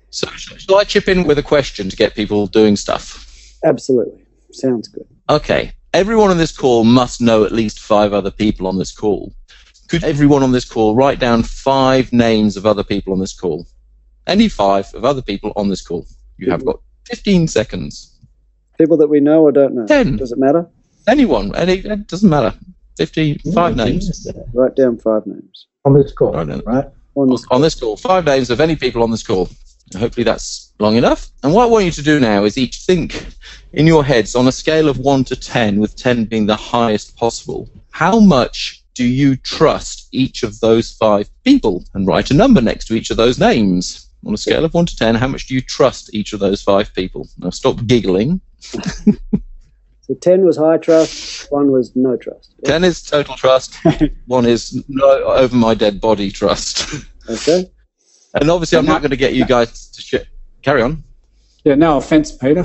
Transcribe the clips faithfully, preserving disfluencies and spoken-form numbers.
So shall I chip in with a question to get people doing stuff? Absolutely. Sounds good. Okay. Everyone on this call must know at least five other people on this call. Could everyone on this call write down five names of other people on this call? Any five of other people on this call. You have got fifteen seconds. People that we know or don't know? ten. Does it matter? Anyone. Any, it doesn't matter. fifty, five yeah, names. Write down five names. On this call, right? right? On this, on this call. Five names of any people on this call. Hopefully that's long enough. And what I want you to do now is each think in your heads on a scale of one to ten, with ten being the highest possible. How much do you trust each of those five people? And write a number next to each of those names. On a scale of one to ten, how much do you trust each of those five people? Now stop giggling. So ten was high trust, one was no trust. Yeah. ten is total trust, one is no over my dead body trust. Okay. And obviously I'm not going to get you guys to sh- carry on. Yeah, no offense, Peter.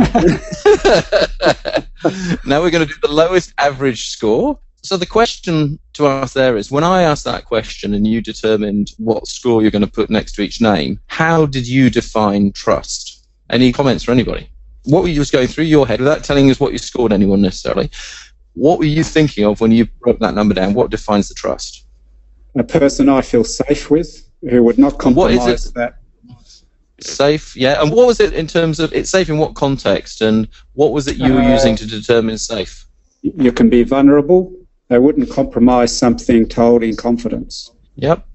Now we're going to do the lowest average score. So the question to ask there is, when I asked that question and you determined what score you're going to put next to each name, how did you define trust? Any comments for anybody? What were you just going through your head, without telling us what you scored anyone necessarily, what were you thinking of when you wrote that number down? What defines the trust? A person I feel safe with, who would not compromise what is it? that. Safe, yeah. And what was it in terms of, it's safe in what context, and what was it you were uh, using to determine safe? You can be vulnerable. They wouldn't compromise something told in confidence. Yep.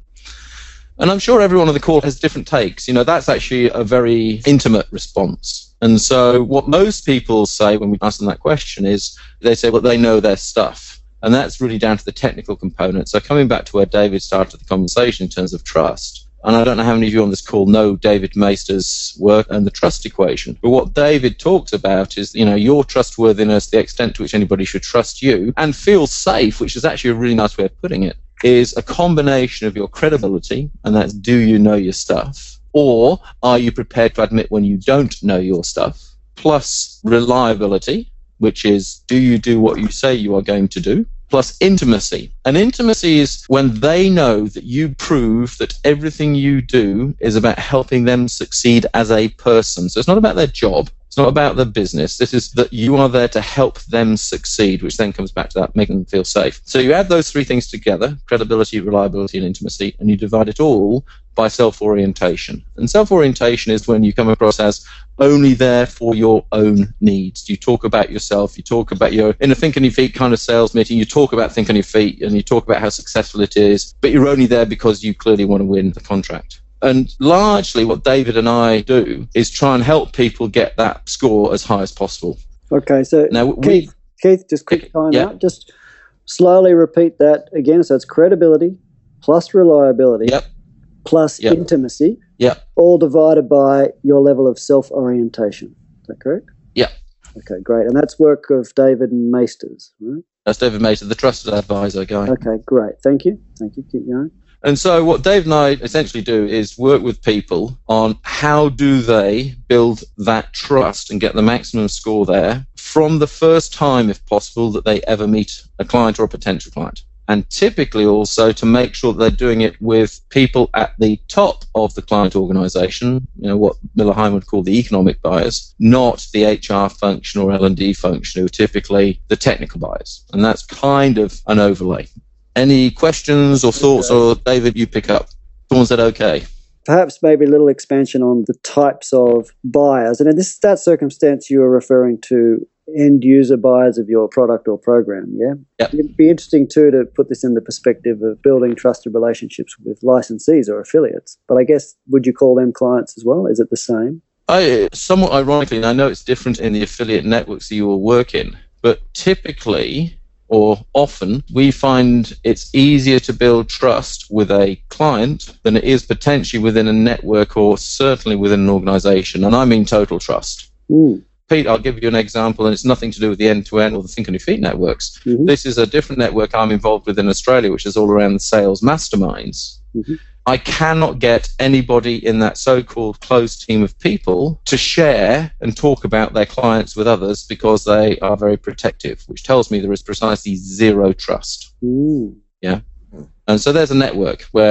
And I'm sure everyone on the call has different takes. You know, that's actually a very intimate response. And so what most people say when we ask them that question is they say, well, they know their stuff. And that's really down to the technical component. So coming back to where David started the conversation in terms of trust, and I don't know how many of you on this call know David Maister's work and the trust equation. But what David talks about is, you know, your trustworthiness, the extent to which anybody should trust you and feel safe, which is actually a really nice way of putting it, is a combination of your credibility, and that's do you know your stuff, or are you prepared to admit when you don't know your stuff, plus reliability, which is do you do what you say you are going to do, plus intimacy. And intimacy is when they know that you prove that everything you do is about helping them succeed as a person. So it's not about their job. It's not about their business. This is that you are there to help them succeed, which then comes back to that making them feel safe. So you add those three things together, credibility, reliability, and intimacy, and you divide it all by self-orientation. And self-orientation is when you come across as only there for your own needs. You talk about yourself, you talk about your, in a think on your feet kind of sales meeting, you talk about think on your feet, and you talk about how successful it is, but you're only there because you clearly want to win the contract. And largely what David and I do is try and help people get that score as high as possible. Okay, so now, Keith, we, Keith, just quick time yeah. out. Just slowly repeat that again. So it's credibility plus reliability yep. plus yep. intimacy, yep. all divided by your level of self-orientation. Is that correct? Yeah. Okay, great. And that's work of David Maisters, right? That's David Maister, the trusted advisor guy. Okay, great. Thank you. Thank you. Keep going. And so what Dave and I essentially do is work with people on how do they build that trust and get the maximum score there from the first time, if possible, that they ever meet a client or a potential client. And typically also to make sure that they're doing it with people at the top of the client organization, you know, what Miller Heim would call the economic buyers, not the H R function or L and D function, who are typically the technical buyers. And that's kind of an overlay. Any questions or thoughts, or David, you pick up? Someone said okay. Perhaps maybe a little expansion on the types of buyers. And in this that circumstance, you are referring to end-user buyers of your product or program, yeah? Yep. It'd be interesting, too, to put this in the perspective of building trusted relationships with licensees or affiliates. But I guess, would you call them clients as well? Is it the same? I, somewhat ironically, and I know it's different in the affiliate networks that you will work in, but typically, or often, we find it's easier to build trust with a client than it is potentially within a network or certainly within an organization. And I mean total trust. Mm. Pete, I'll give you an example, and it's nothing to do with the end-to-end or the Think on Your Feet networks. Mm-hmm. This is a different network I'm involved with in Australia, which is all around the sales masterminds. Mm-hmm. I cannot get anybody in that so-called closed team of people to share and talk about their clients with others because they are very protective, which tells me there is precisely zero trust. Mm. Yeah. And so there's a network where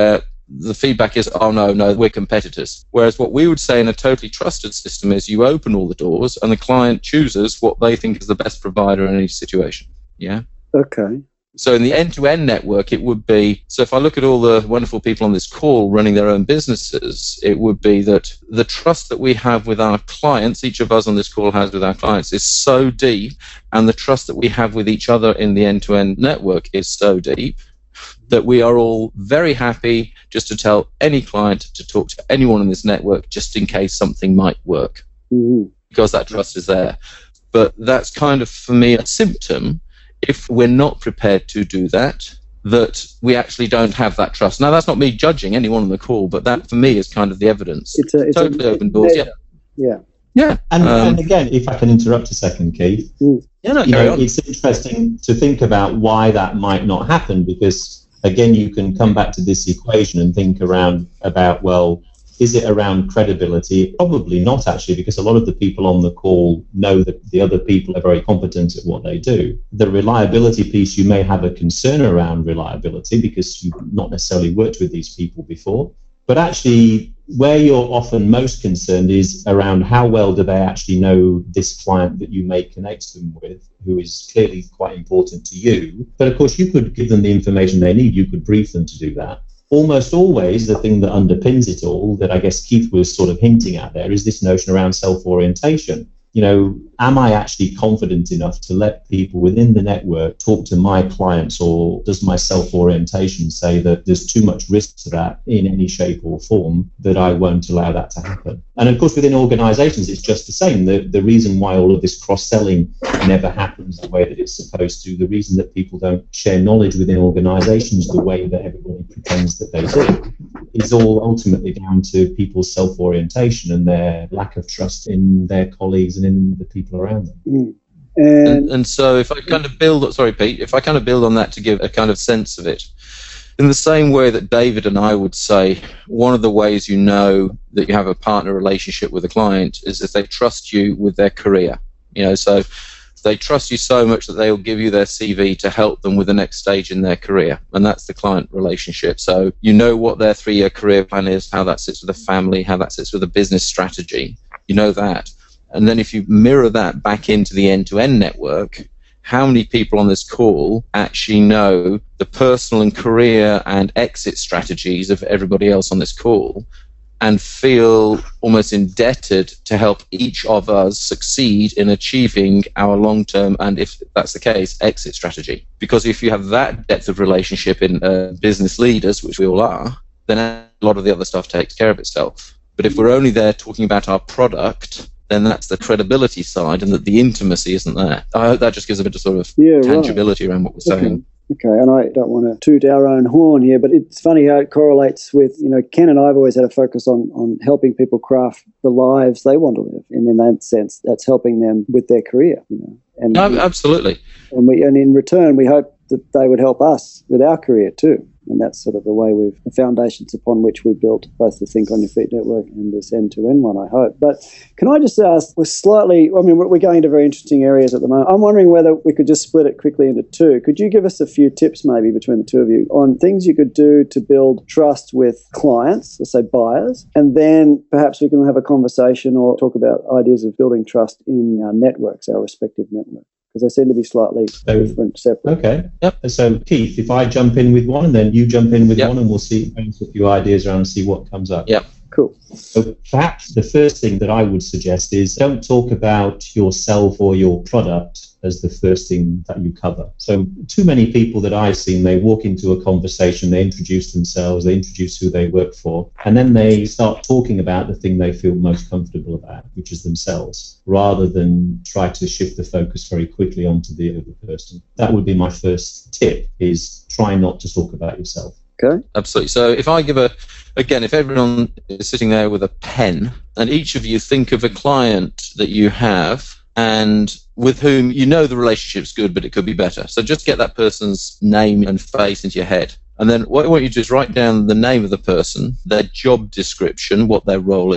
the feedback is, oh, no, no, we're competitors. Whereas what we would say in a totally trusted system is you open all the doors and the client chooses what they think is the best provider in each situation. Yeah? Okay. So in the end-to-end network, it would be, so if I look at all the wonderful people on this call running their own businesses, it would be that the trust that we have with our clients, each of us on this call has with our clients, is so deep, and the trust that we have with each other in the end-to-end network is so deep, that we are all very happy just to tell any client to talk to anyone in this network just in case something might work, mm-hmm. because that trust is there. But that's kind of, for me, a symptom, if we're not prepared to do that, that we actually don't have that trust. Now, that's not me judging anyone on the call, but that, for me, is kind of the evidence. It's a, it's totally a, open doors, yeah. Yeah. Yeah. And, um, and again, if I can interrupt a second, Keith, mm. yeah, no, you carry know, on. it's interesting to think about why that might not happen, because, again, you can come back to this equation and think around about, well, is it around credibility? Probably not, actually, because a lot of the people on the call know that the other people are very competent at what they do. The reliability piece, you may have a concern around reliability because you've not necessarily worked with these people before. But actually, where you're often most concerned is around how well do they actually know this client that you may connect them with, who is clearly quite important to you. But of course, you could give them the information they need. You could brief them to do that. Almost always, the thing that underpins it all, that I guess Keith was sort of hinting at there, is this notion around self-orientation. You know, am I actually confident enough to let people within the network talk to my clients, or does my self-orientation say that there's too much risk to that in any shape or form that I won't allow that to happen? And of course, within organizations, it's just the same. The, the reason why all of this cross-selling never happens the way that it's supposed to, the reason that people don't share knowledge within organizations the way that everybody pretends that they do, is all ultimately down to people's self-orientation and their lack of trust in their colleagues and in the people around them. Mm. And, And, and so if I kind of build, sorry, Pete, if I kind of build on that to give a kind of sense of it, in the same way that David and I would say, one of the ways you know that you have a partner relationship with a client is if they trust you with their career. You know, so they trust you so much that they will give you their C V to help them with the next stage in their career, and that's the client relationship. So you know what their three-year career plan is, how that sits with a family, how that sits with a business strategy. You know that. And then if you mirror that back into the end-to-end network, how many people on this call actually know the personal and career and exit strategies of everybody else on this call and feel almost indebted to help each of us succeed in achieving our long-term, and if that's the case, exit strategy? Because if you have that depth of relationship in uh, business leaders, which we all are, then a lot of the other stuff takes care of itself. But if we're only there talking about our product, then that's the credibility side, and that the intimacy isn't there. I hope that just gives a bit of sort of yeah, tangibility right. around what we're Okay. saying. Okay, and I don't want to toot our own horn here, but it's funny how it correlates with, you know, Ken and I have always had a focus on, on helping people craft the lives they want to live. And in that sense, that's helping them with their career, you know. And No, we, absolutely. and we and in return, we hope that they would help us with our career too. And that's sort of the way we've, the foundations upon which we built both the Think on Your Feet network and this end-to-end one, I hope. But can I just ask, we're slightly, I mean, we're going into very interesting areas at the moment. I'm wondering whether we could just split it quickly into two. Could you give us a few tips maybe between the two of you on things you could do to build trust with clients, let's say buyers, and then perhaps we can have a conversation or talk about ideas of building trust in our networks, our respective networks? Because they seem to be slightly So, different, separate. Okay. Yep. So, Keith, if I jump in with one and then you jump in with Yep. one, and we'll see, bounce a few ideas around and see what comes up. Yep. Cool. So perhaps the first thing that I would suggest is don't talk about yourself or your product as the first thing that you cover. So too many people that I've seen, they walk into a conversation, they introduce themselves, they introduce who they work for, and then they start talking about the thing they feel most comfortable about, which is themselves, rather than try to shift the focus very quickly onto the other person. That would be my first tip, is try not to talk about yourself. Okay. Absolutely. So if I give a, again, if everyone is sitting there with a pen, and each of you think of a client that you have and with whom you know the relationship's good, but it could be better. So just get that person's name and face into your head. And then what I want you to do is write down the name of the person, their job description, what their role is,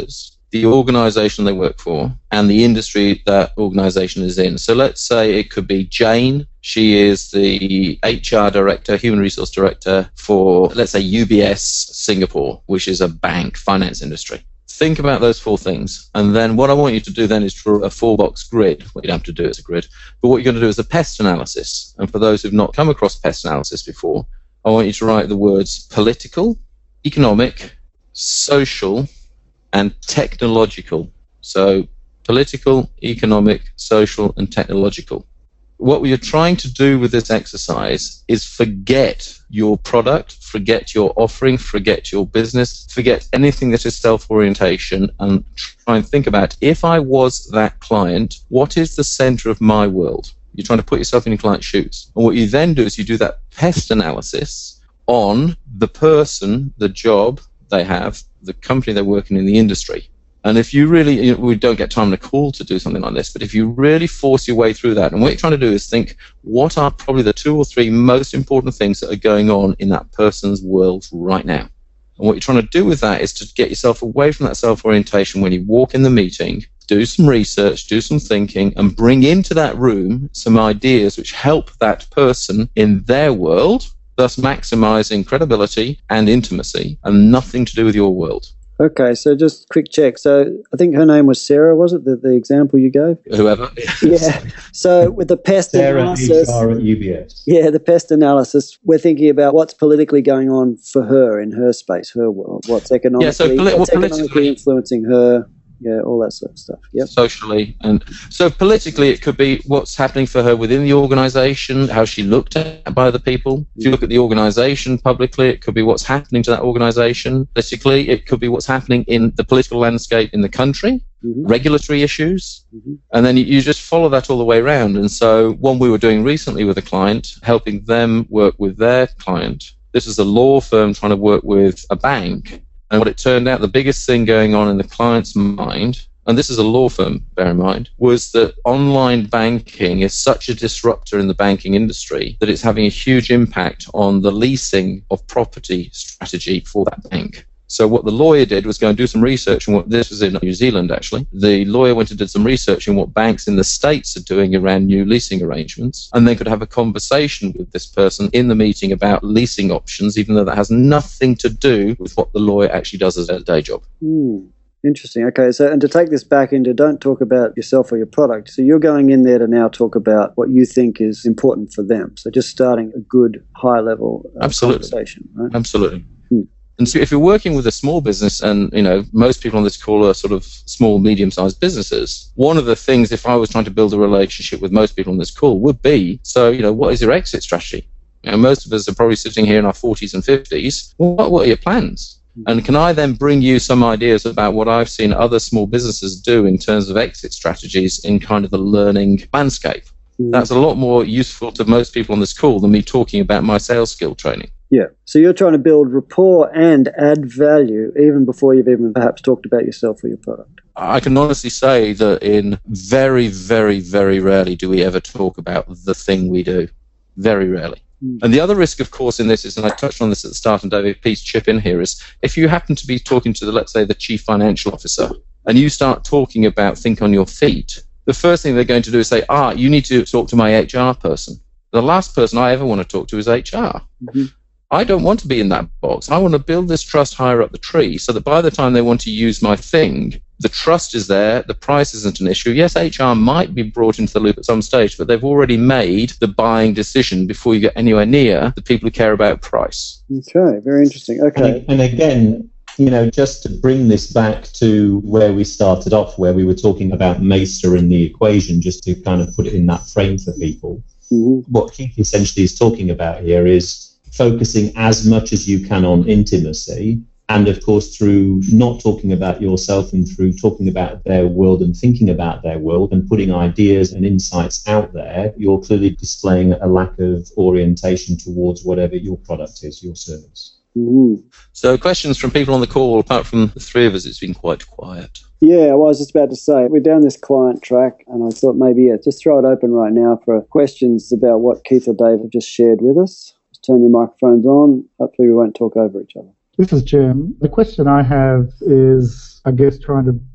the organization they work for, and the industry that organization is in. So let's say it could be Jane. She is the H R director, human resource director for, let's say, U B S Singapore, which is a bank, finance industry. Think about those four things. And then what I want you to do then is draw a four-box grid. What you don't have to do is a grid. But what you're going to do is a pest analysis. And for those who've not come across pest analysis before, I want you to write the words political, economic, social, and technological. So political, economic, social, and technological. What we are trying to do with this exercise is forget your product, forget your offering, forget your business, forget anything that is self-orientation, and try and think about, if I was that client, what is the center of my world? You're trying to put yourself in your client's shoes. And what you then do is you do that pest analysis on the person, the job they have, the company they're working in, the industry. And if you really, you know, we don't get time in a call to do something like this, but if you really force your way through that, and what you're trying to do is think, what are probably the two or three most important things that are going on in that person's world right now? And what you're trying to do with that is to get yourself away from that self-orientation when you walk in the meeting, do some research, do some thinking, and bring into that room some ideas which help that person in their world, thus maximizing credibility and intimacy, and nothing to do with your world. Okay, so just quick check. So I think her name was Sarah, was it, the, the example you gave? Whoever. Yeah. So with the pest Sarah, analysis... H R at U B S. Yeah, the pest analysis, we're thinking about what's politically going on for her in her space, her world, what's economically, yeah, so poli- what's well, economically influencing her. Yeah, all that sort of stuff. Yep. Socially. And so politically, it could be what's happening for her within the organization, how she looked at by other people. If you look at the organization publicly, it could be what's happening to that organization. Politically, it could be what's happening in the political landscape in the country, mm-hmm. regulatory issues. Mm-hmm. And then you, you just follow that all the way around. And so one we were doing recently with a client, helping them work with their client. This is a law firm trying to work with a bank. And what it turned out, the biggest thing going on in the client's mind, and this is a law firm, bear in mind, was that online banking is such a disruptor in the banking industry that it's having a huge impact on the leasing of property strategy for that bank. So what the lawyer did was go and do some research on what, this was in New Zealand actually, the lawyer went and did some research on what banks in the States are doing around new leasing arrangements, and then could have a conversation with this person in the meeting about leasing options, even though that has nothing to do with what the lawyer actually does as a day job. Hmm. Interesting. Okay, so and to take this back into, don't talk about yourself or your product. So you're going in there to now talk about what you think is important for them. So just starting a good high-level uh, Absolutely. conversation, right? Absolutely. Hmm. And so if you're working with a small business, and you know most people on this call are sort of small, medium-sized businesses, one of the things, if I was trying to build a relationship with most people on this call, would be, so you know, what is your exit strategy? You know, most of us are probably sitting here in our forties and fifties. What, what are your plans? And can I then bring you some ideas about what I've seen other small businesses do in terms of exit strategies in kind of the learning landscape? Mm. That's a lot more useful to most people on this call than me talking about my sales skill training. Yeah. So you're trying to build rapport and add value even before you've even perhaps talked about yourself or your product. I can honestly say that in very, very, very rarely do we ever talk about the thing we do. Very rarely. Mm. And the other risk, of course, in this is, and I touched on this at the start, and David, please chip in here, is if you happen to be talking to, the, let's say, the chief financial officer, and you start talking about think on your feet, the first thing they're going to do is say, ah, you need to talk to my H R person. The last person I ever want to talk to is H R. Mm-hmm. I don't want to be in that box. I want to build this trust higher up the tree so that by the time they want to use my thing, the trust is there, the price isn't an issue. Yes, H R might be brought into the loop at some stage, but they've already made the buying decision before you get anywhere near the people who care about price. Okay, very interesting. Okay. And, and again, you know, just to bring this back to where we started off, where we were talking about Mesa in the equation, just to kind of put it in that frame for people, mm-hmm. what Keith essentially is talking about here is focusing as much as you can on intimacy, and of course through not talking about yourself and through talking about their world and thinking about their world and putting ideas and insights out there, you're clearly displaying a lack of orientation towards whatever your product is, your service. Mm-hmm. So questions from people on the call. Apart from the three of us, it's been quite quiet. Yeah, well, I was just about to say, we're down this client track, and I thought maybe, yeah, just throw it open right now for questions about what Keith or Dave have just shared with us. Turn your microphones on. Hopefully we won't talk over each other. This is Jim. The question I have is, I guess, trying to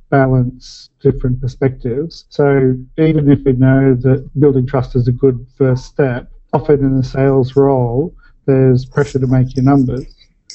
balance different perspectives. So even if we know that building trust is a good first step, often in the sales role, there's pressure to make your numbers.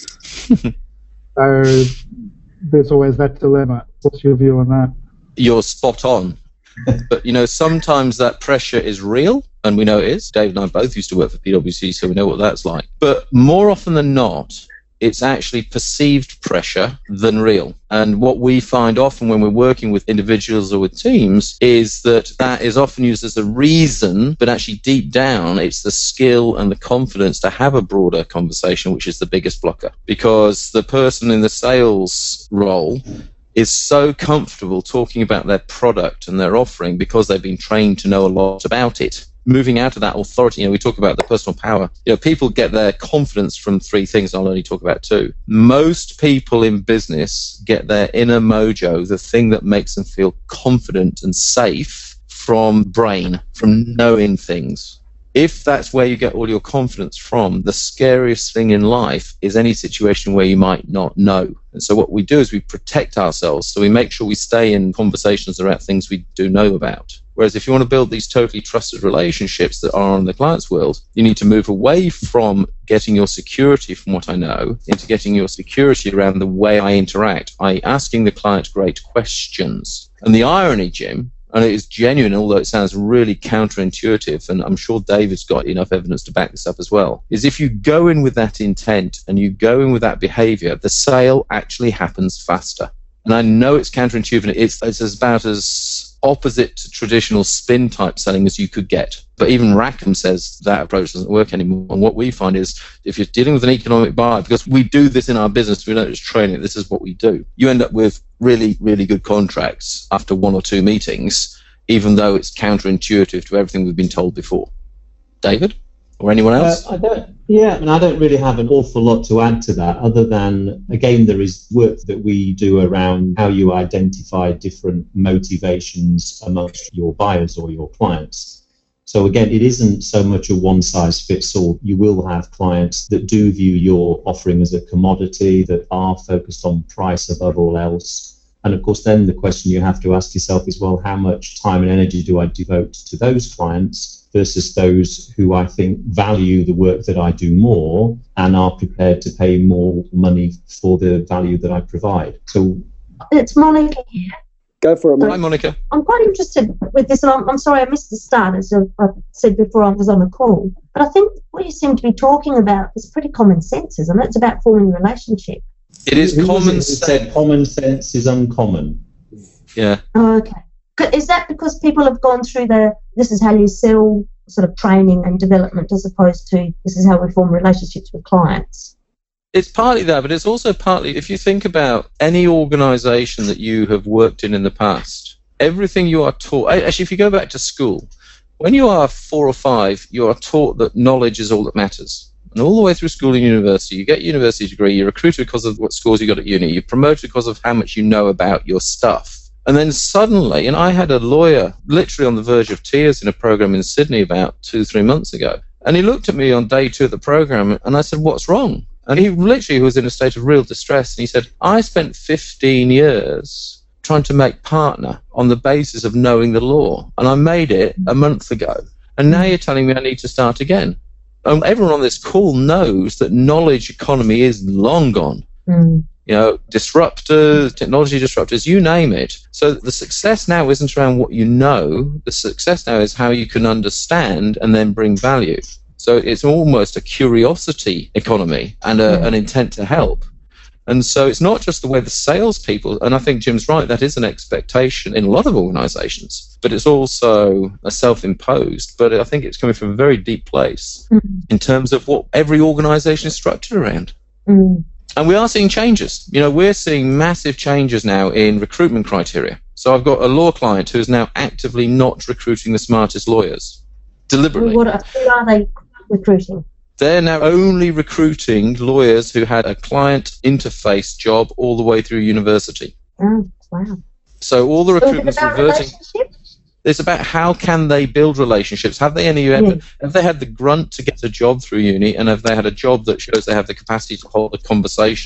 So there's always that dilemma. What's your view on that? You're spot on. But, you know, sometimes that pressure is real, and we know it is. Dave and I both used to work for P W C, so we know what that's like. But more often than not, it's actually perceived pressure than real. And what we find often when we're working with individuals or with teams is that that is often used as a reason, but actually deep down, it's the skill and the confidence to have a broader conversation, which is the biggest blocker. Because the person in the sales role is so comfortable talking about their product and their offering because they've been trained to know a lot about it. Moving out of that authority, you know, we talk about the personal power. You know, people get their confidence from three things. I'll only talk about two. Most people in business get their inner mojo, the thing that makes them feel confident and safe, from brain, from knowing things. If that's where you get all your confidence from, the scariest thing in life is any situation where you might not know. And so what we do is we protect ourselves. So we make sure we stay in conversations about things we do know about. Whereas if you want to build these totally trusted relationships that are in the client's world, you need to move away from getting your security from what I know into getting your security around the way I interact, that is asking the client great questions. And the irony, Jim, and it is genuine, although it sounds really counterintuitive, and I'm sure David's got enough evidence to back this up as well, is if you go in with that intent and you go in with that behavior, the sale actually happens faster. And I know it's counterintuitive, it's, it's about as opposite to traditional spin type selling as you could get. But even Rackham says that approach doesn't work anymore. And what we find is if you're dealing with an economic buyer, because we do this in our business, we don't just train it, this is what we do. You end up with really, really good contracts after one or two meetings, even though it's counterintuitive to everything we've been told before. David? Or anyone else? Uh, I don't, yeah, and I don't really have an awful lot to add to that, other than, again, there is work that we do around how you identify different motivations amongst your buyers or your clients. So again, it isn't so much a one-size-fits-all. You will have clients that do view your offering as a commodity, that are focused on price above all else. And of course, then the question you have to ask yourself is, well, how much time and energy do I devote to those clients versus those who I think value the work that I do more and are prepared to pay more money for the value that I provide. So it's Monica here. Go for it, Hi, Monica. I'm quite interested with this, and I'm, I'm sorry I missed the start, as I said before I was on the call. But I think what you seem to be talking about is pretty common sense, isn't it? It's about forming a relationship. It is Who common was it sense. that said common sense is uncommon? Yeah. Oh, okay. Is that because people have gone through the this is how you sell sort of training and development as opposed to this is how we form relationships with clients? It's partly that, but it's also partly, if you think about any organization that you have worked in in the past, everything you are taught, actually if you go back to school, when you are four or five, you are taught that knowledge is all that matters. And all the way through school and university, you get a university degree, you're recruited because of what scores you got at uni, you're promoted because of how much you know about your stuff. And then suddenly, and I had a lawyer literally on the verge of tears in a program in Sydney about two, three months ago. And he looked at me on day two of the program and I said, what's wrong? And he literally was in a state of real distress. And he said, I spent fifteen years trying to make partner on the basis of knowing the law. And I made it a month ago. And now you're telling me I need to start again. And everyone on this call knows that knowledge economy is long gone. Mm. You know, disruptors, technology disruptors, you name it. So the success now isn't around what you know. The success now is how you can understand and then bring value. So it's almost a curiosity economy and a, yeah. an intent to help. And so it's not just the way the salespeople, and I think Jim's right, that is an expectation in a lot of organizations, but it's also a self-imposed, but I think it's coming from a very deep place mm. in terms of what every organization is structured around. Mm. And we are seeing changes. You know, we're seeing massive changes now in recruitment criteria. So I've got a law client who is now actively not recruiting the smartest lawyers, deliberately. What are, who are they recruiting? They're now only recruiting lawyers who had a client interface job all the way through university. Oh, wow. So all the recruitment's so reverting. It's about how can they build relationships. Have they any? Yeah. Have they had the grunt to get a job through uni, and have they had a job that shows they have the capacity to hold a conversation?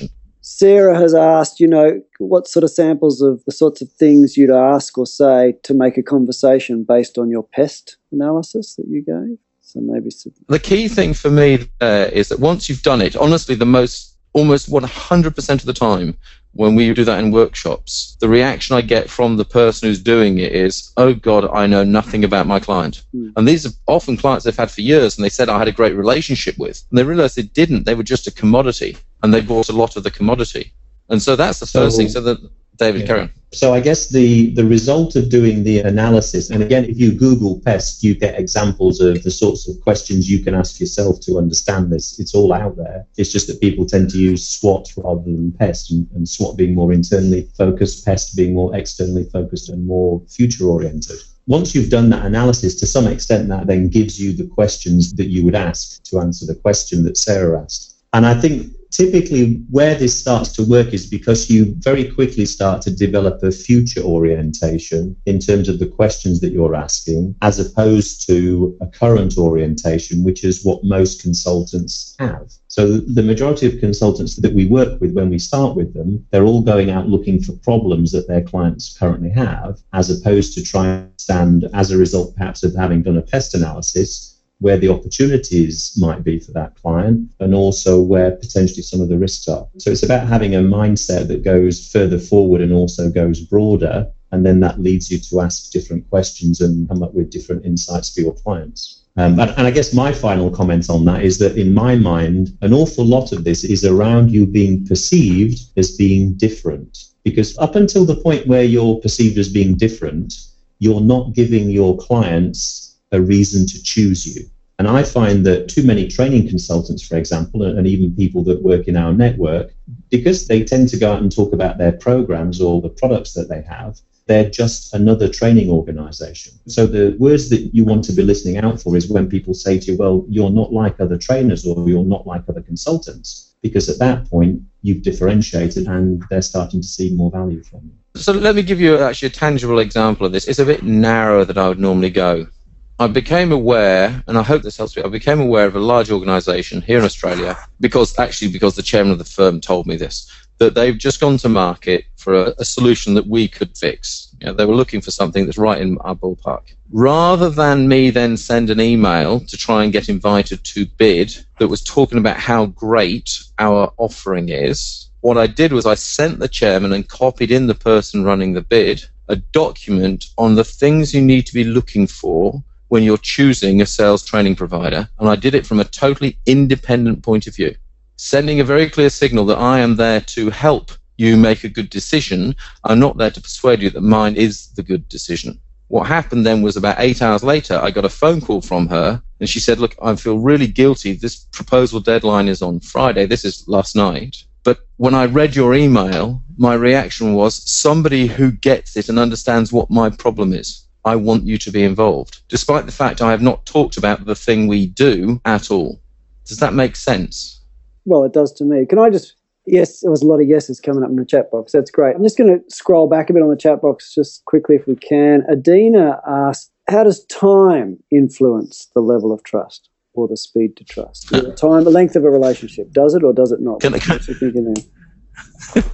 Sarah has asked, you know, what sort of samples of the sorts of things you'd ask or say to make a conversation based on your pest analysis that you gave. So maybe some... The key thing for me there is that once you've done it, honestly, the most, almost one hundred percent of the time when we do that in workshops, the reaction I get from the person who's doing it is, oh God, I know nothing about my client. Mm. And these are often clients they've had for years, and they said I had a great relationship with. And they realized they didn't. They were just a commodity, and they bought a lot of the commodity. And so that's the first so, thing. So that, David, yeah. carry on. So I guess the, the result of doing the analysis, and again, if you Google pest, you get examples of the sorts of questions you can ask yourself to understand this. It's all out there. It's just that people tend to use SWOT rather than pest, and, and SWOT being more internally focused, pest being more externally focused and more future-oriented. Once you've done that analysis, to some extent, that then gives you the questions that you would ask to answer the question that Sarah asked. And I think typically where this starts to work is because you very quickly start to develop a future orientation in terms of the questions that you're asking, as opposed to a current orientation, which is what most consultants have. So the majority of consultants that we work with, when we start with them, they're all going out looking for problems that their clients currently have, as opposed to trying to understand, as a result perhaps of having done a pest analysis, where the opportunities might be for that client, and also where potentially some of the risks are. So it's about having a mindset that goes further forward and also goes broader, and then that leads you to ask different questions and come up with different insights for your clients. Um, and, and I guess my final comment on that is that in my mind, an awful lot of this is around you being perceived as being different. Because up until the point where you're perceived as being different, you're not giving your clients a reason to choose you. And I find that too many training consultants, for example, and even people that work in our network, because they tend to go out and talk about their programs or the products that they have, they're just another training organization. So the words that you want to be listening out for is when people say to you, well, you're not like other trainers or you're not like other consultants, because at that point you've differentiated and they're starting to see more value from you. So let me give you actually a tangible example of this. It's a bit narrower than I would normally go. I became aware, and I hope this helps me, I became aware of a large organisation here in Australia, because actually because the chairman of the firm told me this, that they've just gone to market for a, a solution that we could fix. You know, they were looking for something that's right in our ballpark. Rather than me then send an email to try and get invited to bid that was talking about how great our offering is, what I did was I sent the chairman and copied in the person running the bid a document on the things you need to be looking for when you're choosing a sales training provider, and I did it from a totally independent point of view, sending a very clear signal that I am there to help you make a good decision. I'm not there to persuade you that mine is the good decision. What happened then was about eight hours later, I got a phone call from her, and she said, look, I feel really guilty. This proposal deadline is on Friday. This is last night. But when I read your email, my reaction was somebody who gets it and understands what my problem is. I want you to be involved, despite the fact I have not talked about the thing we do at all. Does that make sense? Well, it does to me. Can I just, yes, there was a lot of yeses coming up in the chat box. That's great. I'm just going to scroll back a bit on the chat box just quickly if we can. Adina asked, how does time influence the level of trust or the speed to trust? The time, the length of a relationship, does it or does it not? Can I, can... What you thinking there?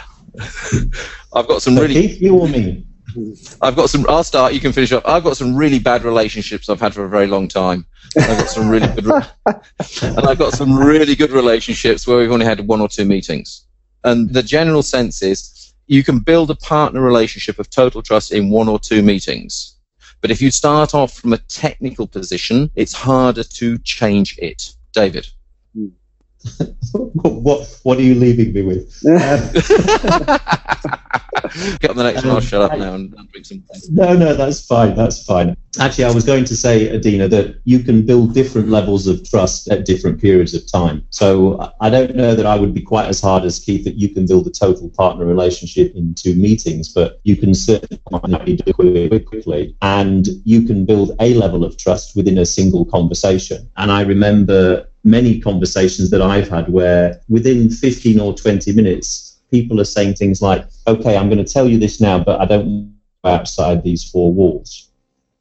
I've got some really... Keith, you or me? I've got some. I'll start. You can finish up. I've got some really bad relationships I've had for a very long time. I've got some really good, and I've got some really good relationships where we've only had one or two meetings. And the general sense is you can build a partner relationship of total trust in one or two meetings. But if you start off from a technical position, it's harder to change it. David. what What are you leaving me with? Um, Get on the next one. I'll shut up now and, and drink some. No, no, that's fine. That's fine. Actually, I was going to say, Adina, that you can build different levels of trust at different periods of time. So I don't know that I would be quite as hard as Keith that you can build a total partner relationship in two meetings, but you can certainly do it quickly, and you can build a level of trust within a single conversation. And I remember many conversations that I've had where within fifteen or twenty minutes, people are saying things like, okay, I'm going to tell you this now, but I don't go outside these four walls.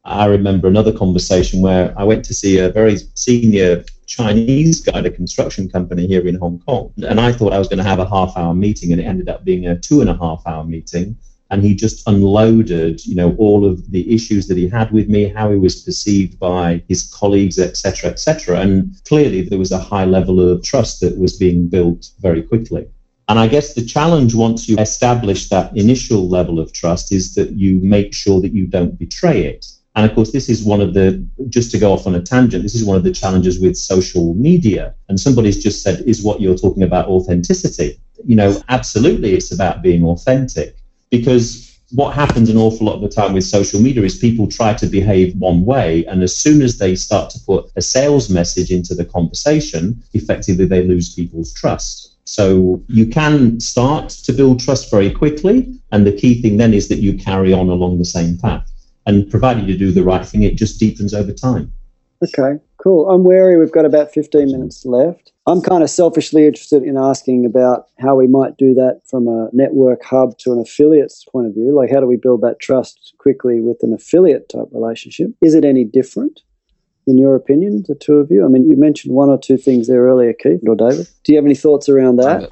I remember another conversation where I went to see a very senior Chinese guy at a construction company here in Hong Kong. And I thought I was going to have a half hour meeting, and it ended up being a two and a half hour meeting. And he just unloaded, you know, all of the issues that he had with me, how he was perceived by his colleagues, et cetera, et cetera. And clearly there was a high level of trust that was being built very quickly. And I guess the challenge once you establish that initial level of trust is that you make sure that you don't betray it. And of course, this is one of the, just to go off on a tangent, this is one of the challenges with social media. And somebody's just said, is what you're talking about authenticity? You know, absolutely it's about being authentic. Because what happens an awful lot of the time with social media is people try to behave one way, and as soon as they start to put a sales message into the conversation, effectively they lose people's trust. So you can start to build trust very quickly, and the key thing then is that you carry on along the same path. And provided you do the right thing, it just deepens over time. Okay, cool. I'm wary we've got about fifteen minutes left. I'm kind of selfishly interested in asking about how we might do that from a network hub to an affiliate's point of view. Like, how do we build that trust quickly with an affiliate type relationship? Is it any different, in your opinion, the two of you? I mean, you mentioned one or two things there earlier, Keith or David. Do you have any thoughts around that?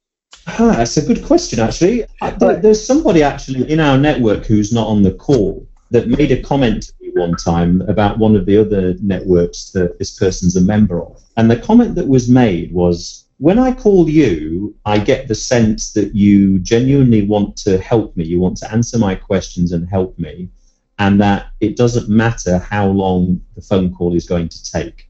Ah, that's a good question, actually. There, there's somebody actually in our network who's not on the call that made a comment to me one time about one of the other networks that this person's a member of. And the comment that was made was, when I call you, I get the sense that you genuinely want to help me, you want to answer my questions and help me, and that it doesn't matter how long the phone call is going to take.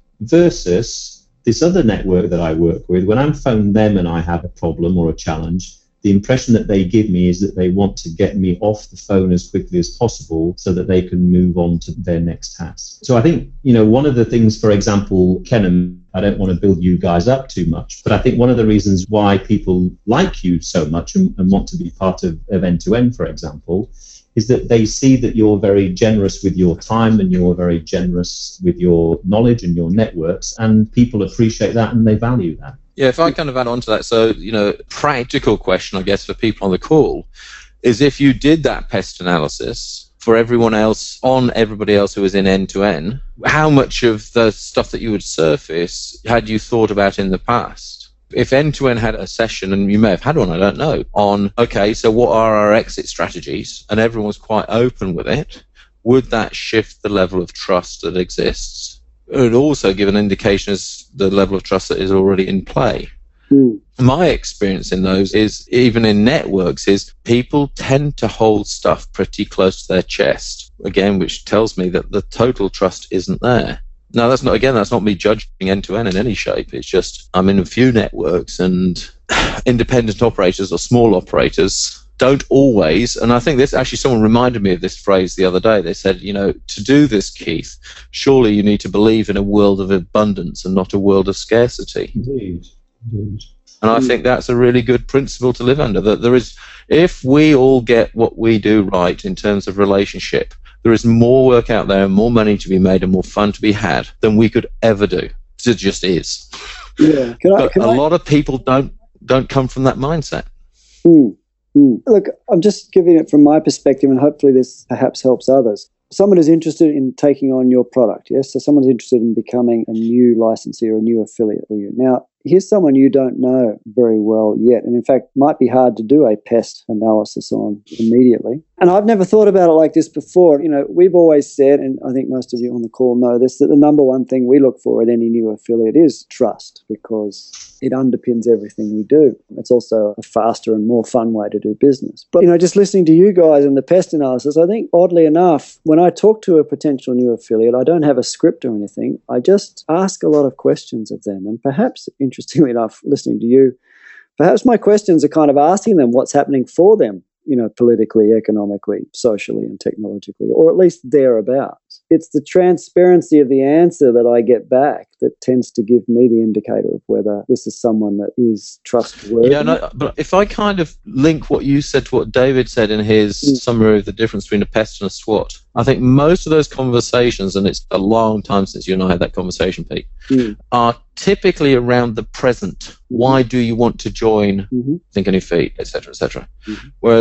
Versus this other network that I work with, when I'm phoned them and I have a problem or a challenge, the impression that they give me is that they want to get me off the phone as quickly as possible so that they can move on to their next task. So I think, you know, one of the things, for example, Ken, I don't want to build you guys up too much, but I think one of the reasons why people like you so much and, and want to be part of, of end-to-end, for example, is that they see that you're very generous with your time and you're very generous with your knowledge and your networks, and people appreciate that and they value that. Yeah, if I kind of add on to that, so, you know, practical question, I guess, for people on the call is, if you did that pest analysis for everyone else, on everybody else who was in end-to-end, how much of the stuff that you would surface had you thought about in the past? If end-to-end had a session, and you may have had one, I don't know, on, okay, so what are our exit strategies, and everyone was quite open with it, would that shift the level of trust that exists? It would also give an indication as the level of trust that is already in play. Mm. My experience in those is, even in networks, is people tend to hold stuff pretty close to their chest, again, which tells me that the total trust isn't there. Now, that's not, again, that's not me judging end-to-end in any shape. It's just I'm in a few networks, and independent operators or small operators don't always, and I think this, actually someone reminded me of this phrase the other day. They said, you know, to do this, Keith, surely you need to believe in a world of abundance and not a world of scarcity. Indeed. Indeed. And I think that's a really good principle to live under, that there is, if we all get what we do right in terms of relationship, there is more work out there and more money to be made and more fun to be had than we could ever do. It just is. Yeah. Can I, but can a I... lot of people don't don't come from that mindset. Mm. Mm. Look, I'm just giving it from my perspective, and hopefully this perhaps helps others. Someone is interested in taking on your product, yes? So someone's interested in becoming a new licensee or a new affiliate for you. Now, here's someone you don't know very well yet, and in fact might be hard to do a pest analysis on immediately. And I've never thought about it like this before. You know, we've always said, and I think most of you on the call know this, that the number one thing we look for at any new affiliate is trust, because it underpins everything we do. It's also a faster and more fun way to do business. But, you know, just listening to you guys and the pest analysis, I think oddly enough, when I talk to a potential new affiliate, I don't have a script or anything. I just ask a lot of questions of them, and perhaps, interestingly enough, listening to you, perhaps my questions are kind of asking them what's happening for them, you know, politically, economically, socially, and technologically, or at least thereabouts. It's the transparency of the answer that I get back that tends to give me the indicator of whether this is someone that is trustworthy. Yeah, no, but if I kind of link what you said to what David said in his mm. summary of the difference between a pest and a SWAT, I think most of those conversations, and it's a long time since you and I had that conversation, Pete, mm. are typically around the present. Mm-hmm. Why do you want to join mm-hmm. Think on Your Feet, et cetera, et cetera. Mm-hmm. Whereas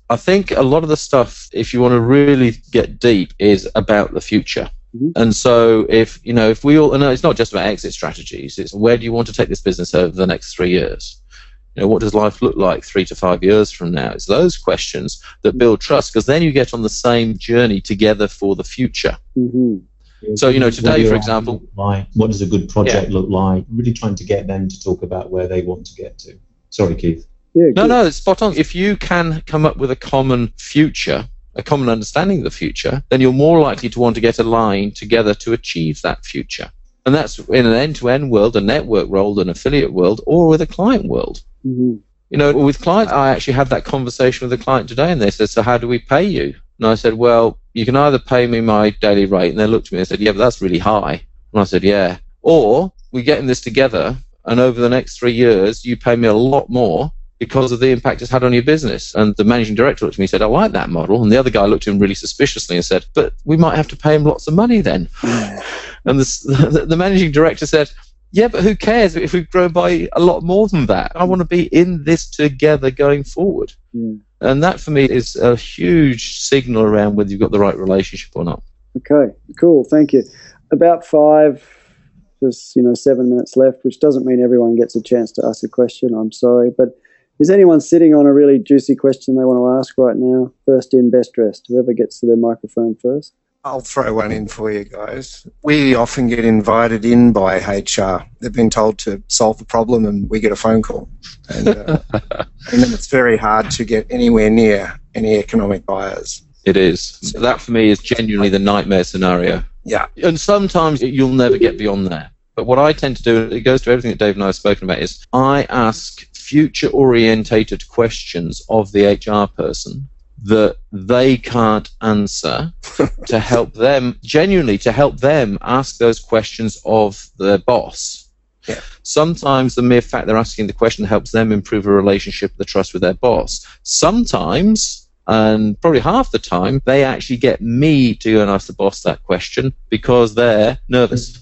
I think a lot of the stuff, if you want to really get deep, is about the future. Mm-hmm. And so if, you know, if we all, and it's not just about exit strategies, it's where do you want to take this business over the next three years? You know, what does life look like three to five years from now? It's those questions that build trust, because then you get on the same journey together for the future. Mm-hmm. So, you know, today, for example, like, what does a good project yeah. look like? Really trying to get them to talk about where they want to get to. Sorry, Keith. Yeah, no, no, it's spot on. If you can come up with a common future, a common understanding of the future, then you're more likely to want to get aligned together to achieve that future. And that's in an end-to-end world, a network world, an affiliate world, or with a client world. Mm-hmm. You know, with clients, I actually had that conversation with a client today, and they said, so how do we pay you? And I said, well, you can either pay me my daily rate, and they looked at me and said, yeah, but that's really high. And I said, yeah. Or we get in this together, and over the next three years, you pay me a lot more because of the impact it's had on your business. And the managing director looked at me and said, I like that model. And the other guy looked at him really suspiciously and said, but we might have to pay him lots of money then. And the, the, the managing director said, yeah, but who cares if we've grown by a lot more than that? I want to be in this together going forward. Yeah. And that, for me, is a huge signal around whether you've got the right relationship or not. Okay, cool. Thank you. About five, just, you know, seven minutes left, which doesn't mean everyone gets a chance to ask a question. I'm sorry. But is anyone sitting on a really juicy question they want to ask right now? First in, best dressed. Whoever gets to their microphone first. I'll throw one in for you guys. We often get invited in by H R. They've been told to solve a problem and we get a phone call. And, uh, and then it's very hard to get anywhere near any economic buyers. It is. So that, for me, is genuinely the nightmare scenario. Yeah. And sometimes you'll never get beyond there. But what I tend to do, it goes to everything that Dave and I have spoken about, is I ask future-orientated questions of the H R person that they can't answer to help them, genuinely to help them ask those questions of their boss. Yeah. Sometimes the mere fact they're asking the question helps them improve a relationship, the trust with their boss. Sometimes, and probably half the time, they actually get me to go and ask the boss that question because they're nervous.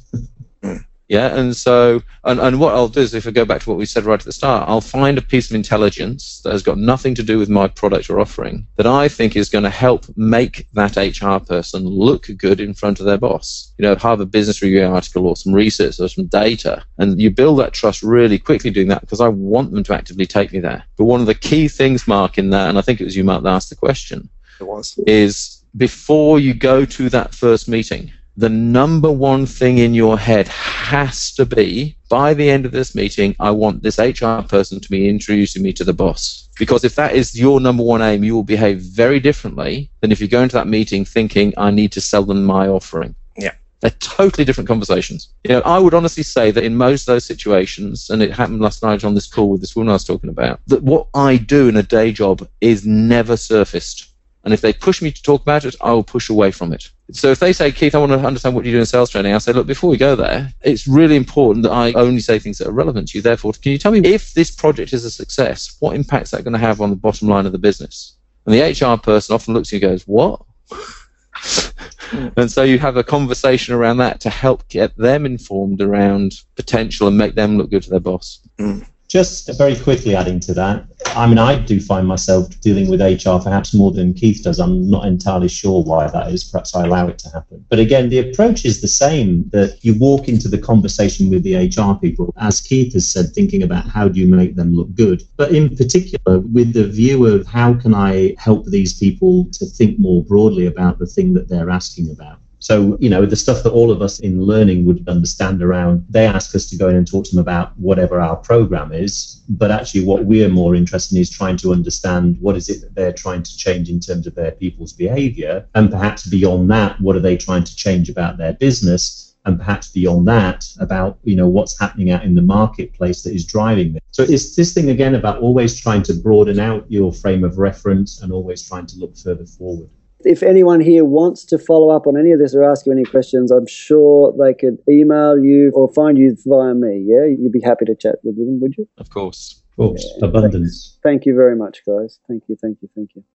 Yeah, and so, and, and what I'll do is, if I go back to what we said right at the start, I'll find a piece of intelligence that has got nothing to do with my product or offering that I think is going to help make that H R person look good in front of their boss. You know, Harvard Business Review article or some research or some data, and you build that trust really quickly doing that because I want them to actively take me there. But one of the key things, Mark, in that, and I think it was you, Mark, that asked the question, it was, is before you go to that first meeting, the number one thing in your head has to be, by the end of this meeting, I want this H R person to be introducing me to the boss. Because if that is your number one aim, you will behave very differently than if you go into that meeting thinking, I need to sell them my offering. Yeah. They're totally different conversations. You know, I would honestly say that in most of those situations, and it happened last night on this call with this woman I was talking about, that what I do in a day job is never surfaced. And if they push me to talk about it, I will push away from it. So if they say, Keith, I want to understand what you do in sales training, I'll say, look, before we go there, it's really important that I only say things that are relevant to you. Therefore, can you tell me if this project is a success, what impact is that going to have on the bottom line of the business? And the H R person often looks at you and goes, what? And so you have a conversation around that to help get them informed around potential and make them look good to their boss. Mm. Just very quickly adding to that, I mean, I do find myself dealing with H R perhaps more than Keith does. I'm not entirely sure why that is. Perhaps I allow it to happen. But again, the approach is the same, that you walk into the conversation with the H R people, as Keith has said, thinking about how do you make them look good. But in particular, with the view of how can I help these people to think more broadly about the thing that they're asking about. So, you know, the stuff that all of us in learning would understand around, they ask us to go in and talk to them about whatever our program is, but actually what we're more interested in is trying to understand what is it that they're trying to change in terms of their people's behavior, and perhaps beyond that, what are they trying to change about their business, and perhaps beyond that, about, you know, what's happening out in the marketplace that is driving this. So it's this thing again about always trying to broaden out your frame of reference and always trying to look further forward. If anyone here wants to follow up on any of this or ask you any questions, I'm sure they could email you or find you via me, yeah? You'd be happy to chat with them, would you? Of course. Of course. Yeah. Abundance. Thank you very much, guys. Thank you, thank you, thank you.